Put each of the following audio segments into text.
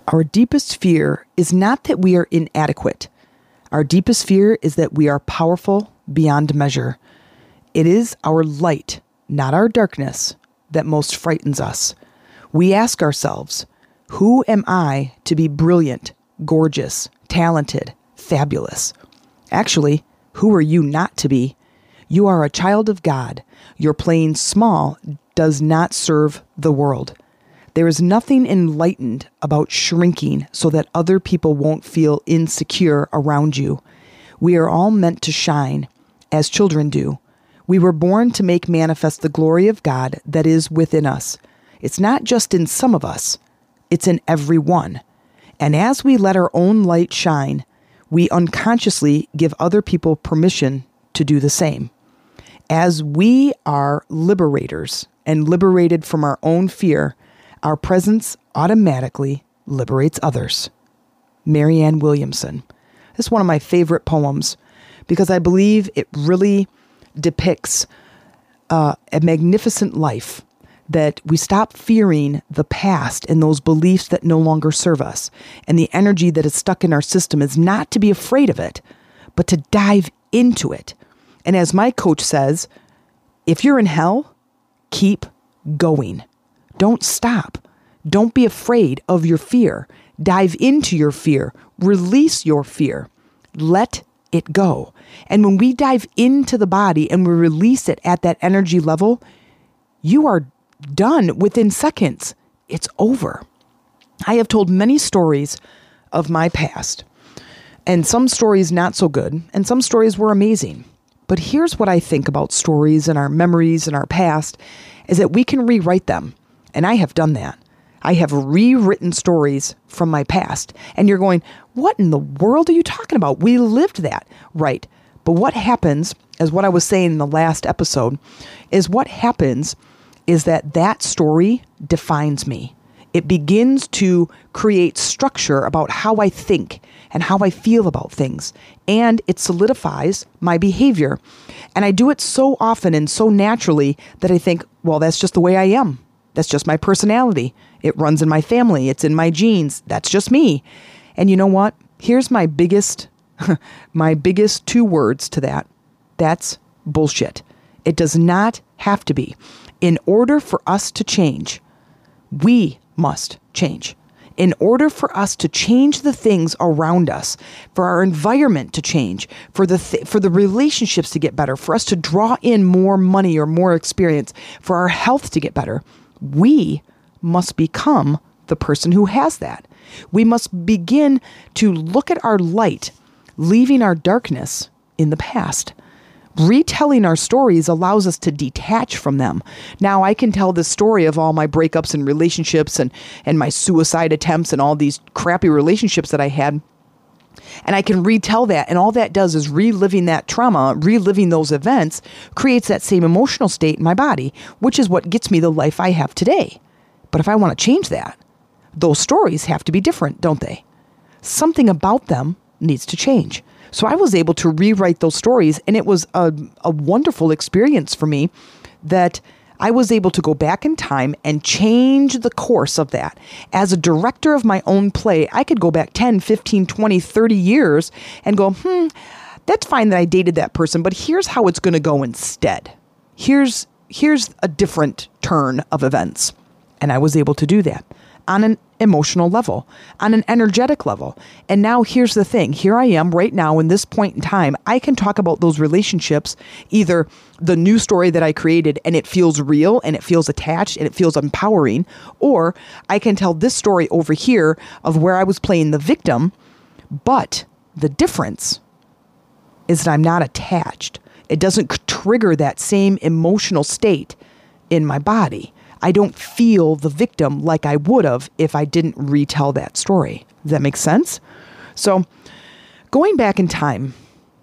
Our deepest fear is not that we are inadequate. Our deepest fear is that we are powerful beyond measure. It is our light, not our darkness, that most frightens us. We ask ourselves, who am I to be brilliant, gorgeous, talented, fabulous? Actually, who are you not to be? You are a child of God. Your playing small does not serve the world. There is nothing enlightened about shrinking so that other people won't feel insecure around you. We are all meant to shine, as children do. We were born to make manifest the glory of God that is within us. It's not just in some of us, it's in every one. And as we let our own light shine, we unconsciously give other people permission to do the same. As we are liberators and liberated from our own fear, our presence automatically liberates others. Marianne Williamson. This is one of my favorite poems because I believe it really depicts a magnificent life, that we stop fearing the past and those beliefs that no longer serve us. And the energy that is stuck in our system is not to be afraid of it, but to dive into it. And as my coach says, if you're in hell, keep going. Don't stop. Don't be afraid of your fear. Dive into your fear. Release your fear. Let it go. And when we dive into the body and we release it at that energy level, you are done within seconds. It's over. I have told many stories of my past, and some stories not so good, and some stories were amazing. But here's what I think about stories and our memories and our past, is that we can rewrite them. And I have done that. I have rewritten stories from my past. And you're going, what in the world are you talking about? We lived that. Right. But what happens, as what I was saying in the last episode, is what happens is that story defines me. It begins to create structure about how I think and how I feel about things. And it solidifies my behavior. And I do it so often and so naturally that I think, well, that's just the way I am. That's just my personality. It runs in my family. It's in my genes. That's just me. And you know what? Here's my biggest 2 words to that. That's bullshit. It does not have to be. In order for us to change, we must change. In order for us to change the things around us, for our environment to change, for the relationships to get better, for us to draw in more money or more experience, for our health to get better, we must become the person who has that. We must begin to look at our light, leaving our darkness in the past. Retelling our stories allows us to detach from them. Now, I can tell the story of all my breakups and relationships and my suicide attempts and all these crappy relationships that I had. And I can retell that. And all that does is reliving that trauma, reliving those events, creates that same emotional state in my body, which is what gets me the life I have today. But if I want to change that, those stories have to be different, don't they? Something about them needs to change. So I was able to rewrite those stories, and it was a wonderful experience for me that I was able to go back in time and change the course of that. As a director of my own play, I could go back 10, 15, 20, 30 years and go, that's fine that I dated that person, but here's how it's going to go instead. Here's a different turn of events. And I was able to do that on an emotional level, on an energetic level. And now here's the thing. Here I am right now in this point in time. I can talk about those relationships, either the new story that I created and it feels real and it feels attached and it feels empowering, or I can tell this story over here of where I was playing the victim, but the difference is that I'm not attached. It doesn't trigger that same emotional state in my body. I don't feel the victim like I would have if I didn't retell that story. Does that make sense? So going back in time,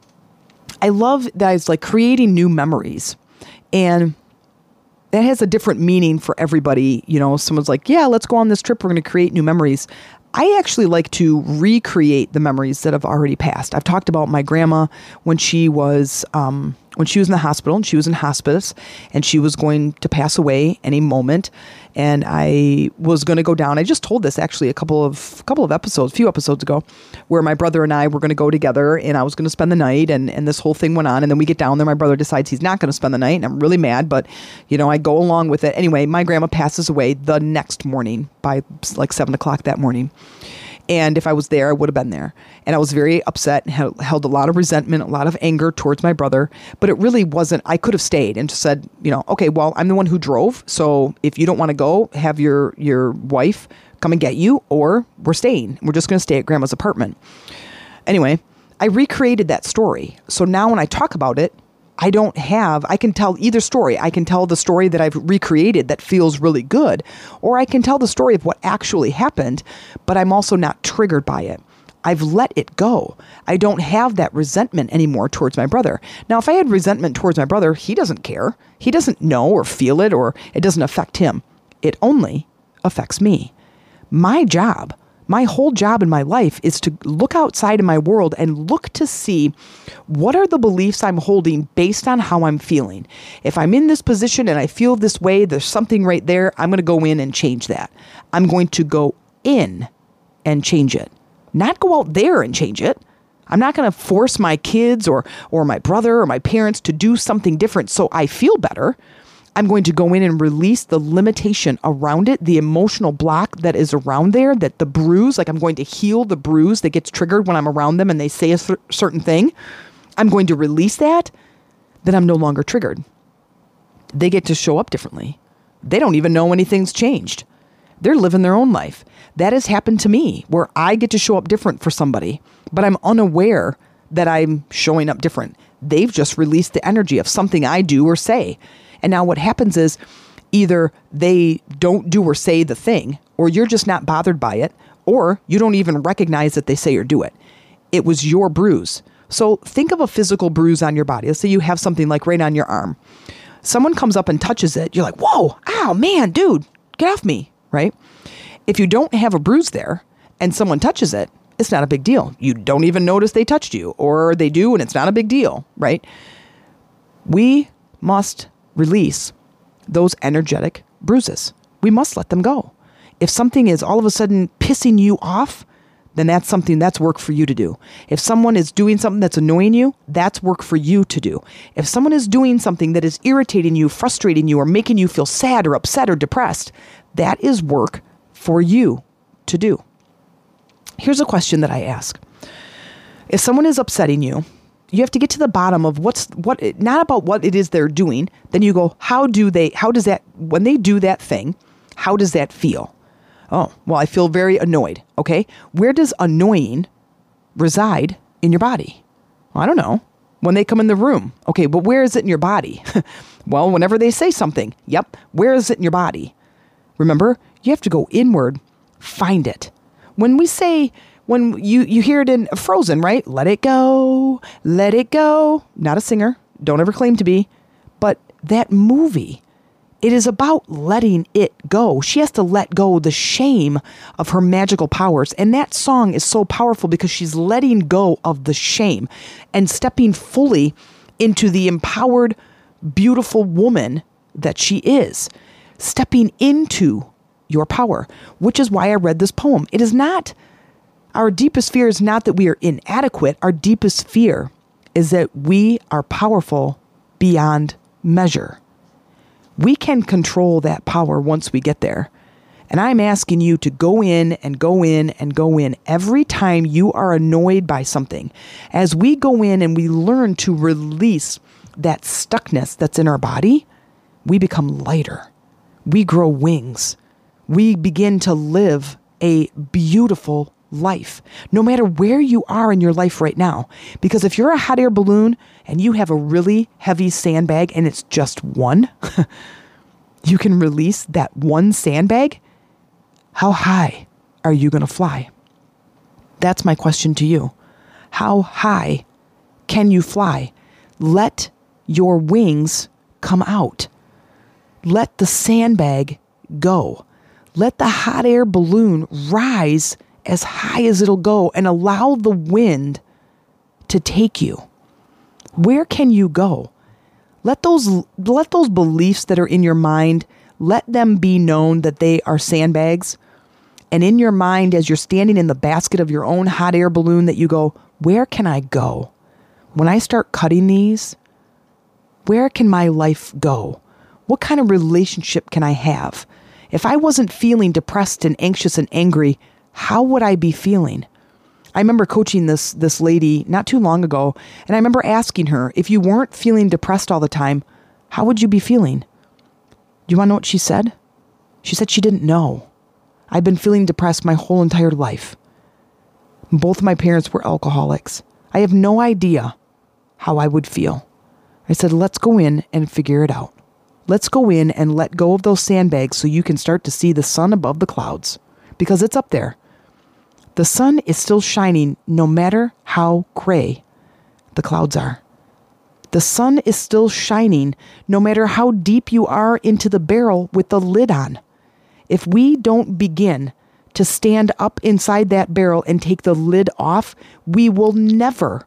I love that it's like creating new memories. And that has a different meaning for everybody. You know, someone's like, yeah, let's go on this trip. We're going to create new memories. I actually like to recreate the memories that have already passed. I've talked about my grandma when she was when she was in the hospital and she was in hospice and she was going to pass away any moment. And I was going to go down. I just told this actually a few episodes ago, where my brother and I were going to go together and I was going to spend the night and this whole thing went on. And then we get down there. My brother decides he's not going to spend the night. And I'm really mad, but I go along with it. Anyway, my grandma passes away the next morning by like 7:00 that morning. And if I was there, I would have been there. And I was very upset and held a lot of resentment, a lot of anger towards my brother. But it really wasn't, I could have stayed and just said, okay, well, I'm the one who drove. So if you don't want to go, have your wife come and get you, or we're staying. We're just going to stay at grandma's apartment. Anyway, I recreated that story. So now when I talk about it, I can tell either story. I can tell the story that I've recreated that feels really good, or I can tell the story of what actually happened, but I'm also not triggered by it. I've let it go. I don't have that resentment anymore towards my brother. Now, if I had resentment towards my brother, he doesn't care. He doesn't know or feel it, or it doesn't affect him. It only affects me. My whole job in my life is to look outside in my world and look to see what are the beliefs I'm holding based on how I'm feeling. If I'm in this position and I feel this way, there's something right there, I'm going to go in and change that. I'm going to go in and change it, not go out there and change it. I'm not going to force my kids or my brother or my parents to do something different so I feel better. I'm going to go in and release the limitation around it, the emotional block that is around there, that the bruise, like I'm going to heal the bruise that gets triggered when I'm around them and they say a certain thing. I'm going to release that. Then I'm no longer triggered. They get to show up differently. They don't even know anything's changed. They're living their own life. That has happened to me, where I get to show up different for somebody, but I'm unaware that I'm showing up different. They've just released the energy of something I do or say. And now what happens is either they don't do or say the thing, or you're just not bothered by it, or you don't even recognize that they say or do it. It was your bruise. So think of a physical bruise on your body. Let's say you have something like right on your arm. Someone comes up and touches it. You're like, whoa, ow, man, dude, get off me, right? If you don't have a bruise there and someone touches it, it's not a big deal. You don't even notice they touched you, or they do and it's not a big deal, right? We must release those energetic bruises. We must let them go. If something is all of a sudden pissing you off, then that's work for you to do. If someone is doing something that's annoying you, that's work for you to do. If someone is doing something that is irritating you, frustrating you, or making you feel sad or upset or depressed, that is work for you to do. Here's a question that I ask. If someone is upsetting you, you have to get to the bottom of not about what it is they're doing. Then you go, when they do that thing, how does that feel? Oh, well, I feel very annoyed. Okay. Where does annoying reside in your body? Well, I don't know. When they come in the room. Okay. But where is it in your body? Well, whenever they say something. Yep. Where is it in your body? Remember, you have to go inward, find it. When you hear it in Frozen, right? Let it go, let it go. Not a singer. Don't ever claim to be. But that movie, it is about letting it go. She has to let go the shame of her magical powers. And that song is so powerful because she's letting go of the shame and stepping fully into the empowered, beautiful woman that she is. Stepping into your power, which is why I read this poem. It is not, our deepest fear is not that we are inadequate. Our deepest fear is that we are powerful beyond measure. We can control that power once we get there. And I'm asking you to go in and go in and go in every time you are annoyed by something. As we go in and we learn to release that stuckness that's in our body, we become lighter. We grow wings. We begin to live a beautiful life, no matter where you are in your life right now. Because if you're a hot air balloon and you have a really heavy sandbag and it's just one, you can release that one sandbag. How high are you going to fly? That's my question to you. How high can you fly? Let your wings come out. Let the sandbag go. Let the hot air balloon rise as high as it'll go and allow the wind to take you. Where can you go? Let those beliefs that are in your mind, let them be known that they are sandbags. And in your mind, as you're standing in the basket of your own hot air balloon, that you go, where can I go? When I start cutting these, where can my life go? What kind of relationship can I have? If I wasn't feeling depressed and anxious and angry, how would I be feeling? I remember coaching this lady not too long ago, and I remember asking her, if you weren't feeling depressed all the time, how would you be feeling? Do you want to know what she said? She said she didn't know. I've been feeling depressed my whole entire life. Both of my parents were alcoholics. I have no idea how I would feel. I said, let's go in and figure it out. Let's go in and let go of those sandbags so you can start to see the sun above the clouds, because it's up there. The sun is still shining no matter how gray the clouds are. The sun is still shining no matter how deep you are into the barrel with the lid on. If we don't begin to stand up inside that barrel and take the lid off, we will never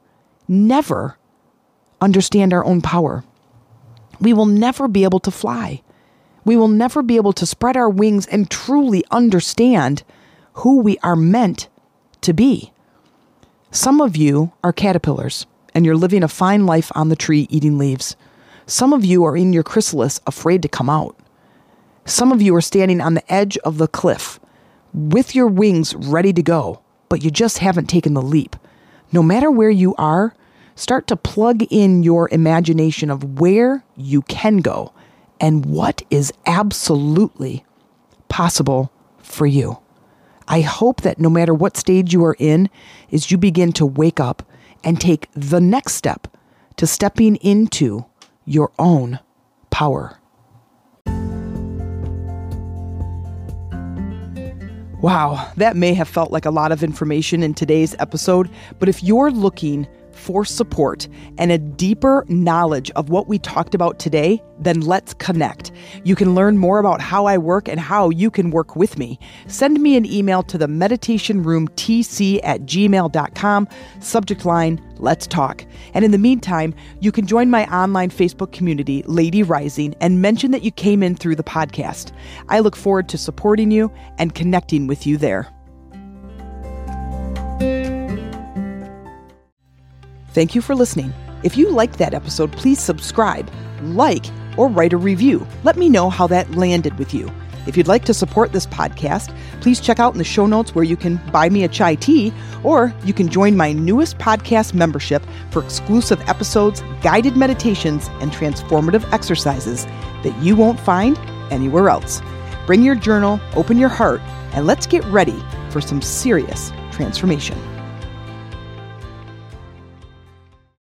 understand our own power. We will never be able to fly. We will never be able to spread our wings and truly understand who we are meant to be. Some of you are caterpillars, and you're living a fine life on the tree eating leaves. Some of you are in your chrysalis, afraid to come out. Some of you are standing on the edge of the cliff with your wings ready to go, but you just haven't taken the leap. No matter where you are, start to plug in your imagination of where you can go and what is absolutely possible for you. I hope that no matter what stage you are in, is you begin to wake up and take the next step to stepping into your own power. Wow, that may have felt like a lot of information in today's episode, but if you're looking for support and a deeper knowledge of what we talked about today, then let's connect. You can learn more about how I work and how you can work with me. Send me an email to the meditationroomtc@gmail.com, subject line, let's talk. And in the meantime, you can join my online Facebook community, Lady Rising, and mention that you came in through the podcast. I look forward to supporting you and connecting with you there. Thank you for listening. If you liked that episode, please subscribe, like, or write a review. Let me know how that landed with you. If you'd like to support this podcast, please check out in the show notes where you can buy me a chai tea, or you can join my newest podcast membership for exclusive episodes, guided meditations, and transformative exercises that you won't find anywhere else. Bring your journal, open your heart, and let's get ready for some serious transformation.